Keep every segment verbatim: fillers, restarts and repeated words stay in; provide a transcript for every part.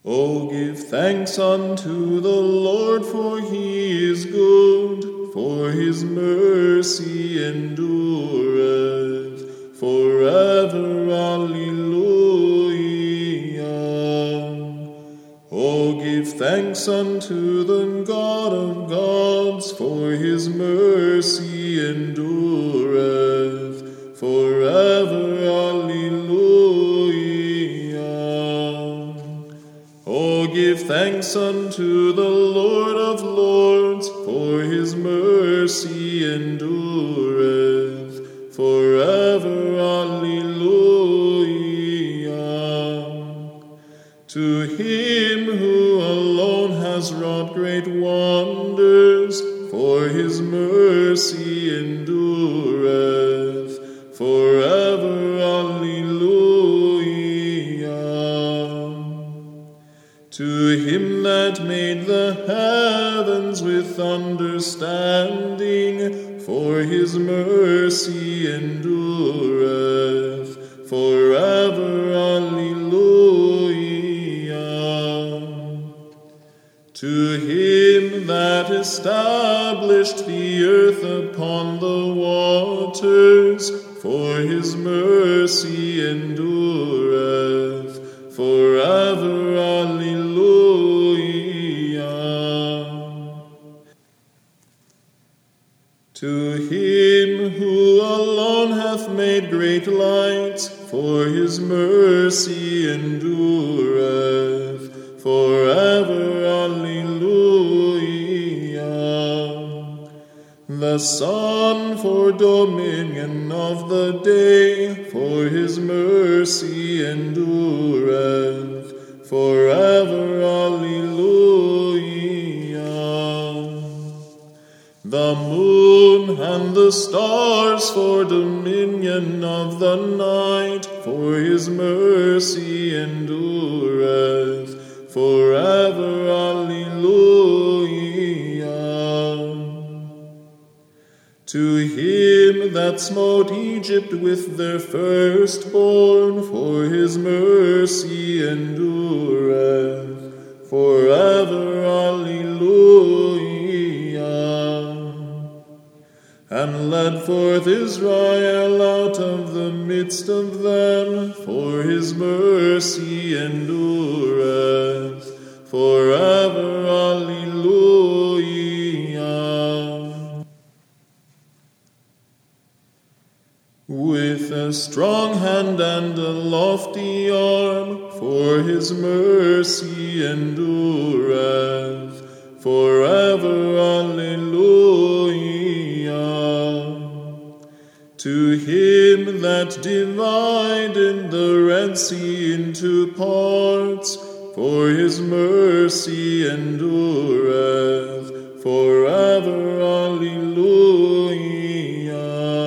O give thanks unto the Lord, for he is good, for his mercy endureth forever. Alleluia. O give thanks unto the God of gods, for his mercy endureth forever. Alleluia. O give thanks unto the Lord of lords, for his mercy endureth forever. Alleluia. To him who alone has wrought great wonders, for his mercy endureth forever. Alleluia. To him that made the heavens with understanding, for his mercy endureth forever. Alleluia. To him that established the earth upon the waters, for his mercy endureth forever. Alleluia. To him who alone hath made great lights, for his mercy endureth forever. Alleluia. The sun for dominion of the day, for his mercy endureth forever. Alleluia. The moon and the stars for dominion of the night, for his mercy endureth forever. Alleluia. To him that smote Egypt with their firstborn, for his mercy endureth forever. Alleluia. And led forth Israel out of the midst of them, for his mercy endureth forever. Alleluia. With a strong hand and a lofty arm, for his mercy endureth forever. Alleluia. To him that divided the Red Sea into parts, for his mercy endureth forever. Alleluia.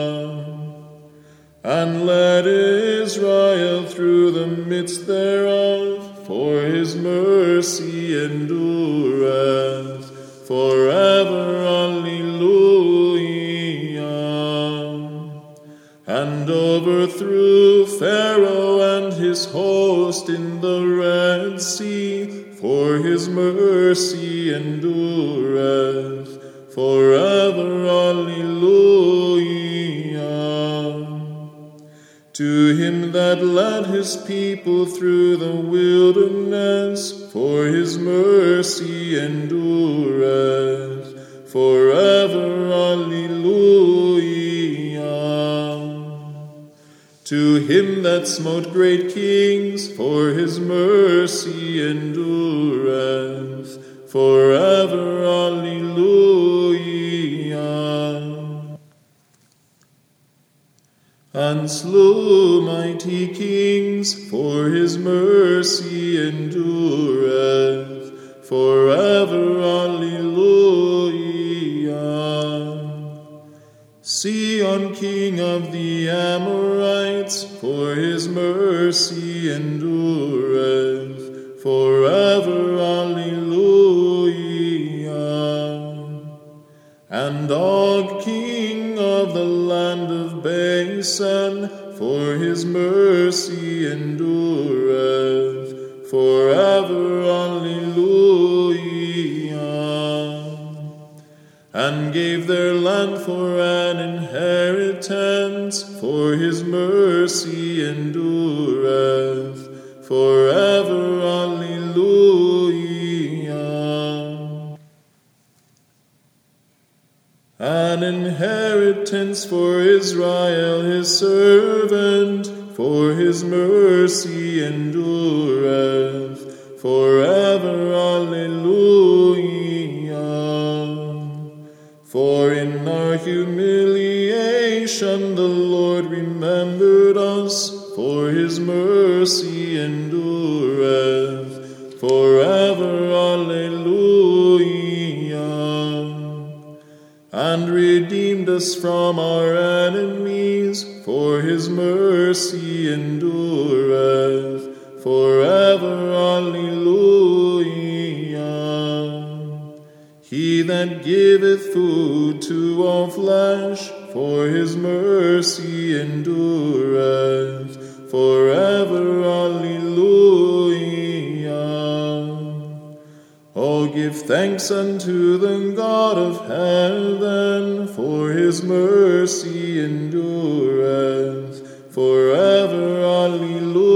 And led Israel through the midst thereof, for his mercy endureth forever. Alleluia. And overthrew Pharaoh and his host in the Red Sea, for his mercy endureth forever. Alleluia. To him that led his people through the wilderness, for his mercy endureth forever. Alleluia. To him that smote great kings, for his mercy endureth forever. Alleluia. And slew mighty kings, for his mercy endureth forever. Alleluia. Sihon, king of the Amorites, for his mercy endureth forever. Alleluia. And Og, king of the land of Bashan, for his mercy endureth forever. for an inheritance, for his mercy endureth forever. Alleluia. An inheritance for Israel his servant, for his mercy endureth forever. Alleluia. For in our humiliation the Lord remembered us, for his mercy endureth forever. Alleluia. And redeemed us from our enemies, for his mercy endureth forever. Alleluia. He that giveth food to all flesh, for his mercy endureth forever. Alleluia. Oh, give thanks unto the God of heaven, for his mercy endureth forever. Alleluia.